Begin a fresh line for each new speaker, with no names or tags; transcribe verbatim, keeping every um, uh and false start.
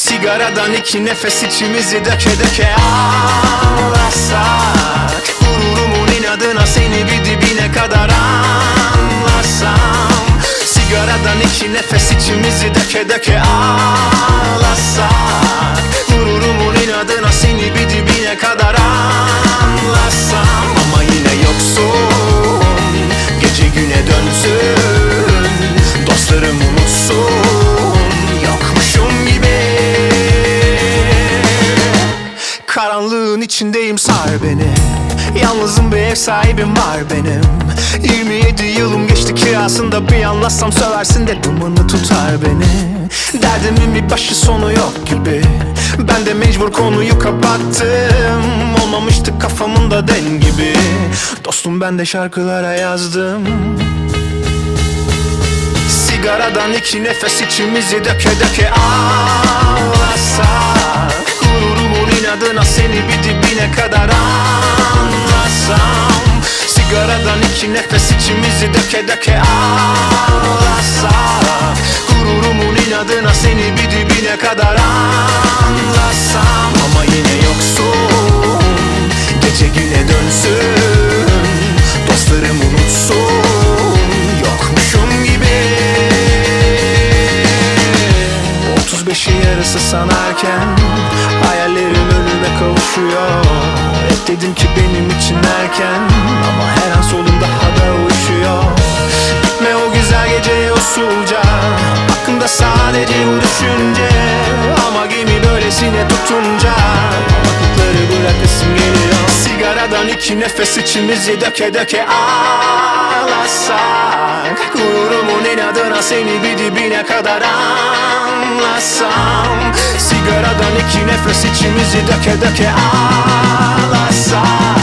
Sigaradan iki nefes içimizi döke döke ağlasak, gururumun inadına seni bir dibine kadar anlasam. Sigaradan iki nefes içimizi döke döke ağlasak, gururumun inadına seni bir dibine kadar anlasam. Ama yine yoksun, gece güne dönsün, dostlarım unutsun, yokmuşum gibi. Karanlığın içindeyim, sar beni. Yalnızım, bir ev sahibim var benim. Yirmi yedi yılım geçti kirasında, bir anlatsam söversin de dumanı tutar beni. Derdimin bir başı sonu yok gibi, ben de mecbur konuyu kapattım. Olmamıştı kafamın da den gibi, dostum ben de şarkılara yazdım. Sigaradan iki nefes içimizi döke döke ağlasak, gururumun inadına seni bir dibine kadar anlasam. Sigaradan iki nefes içimizi döke döke ağlasak, gururumun inadına seni bir dibine kadar anlasam. Ama yine yoksun, gece güne dönsün, dostlarım unutsun, yokmuşum gibi. Otuz beşi yarısı sanarken hayallerim önüme kavuşuyor. Hep dedim ki benim için erken, ama her an solum daha da uyuşuyor. Gitme o güzel geceye usulca, aklımda sadece bu düşünce. Ama gemi böylesine tutunca vakitleri bırakasım geliyor. Sigaradan iki nefes içimizi döke döke ağlasak, gururumun inadına seni bir dibine kadar anlasam. Sigaradan iki nefes içimizi döke döke ağlasak,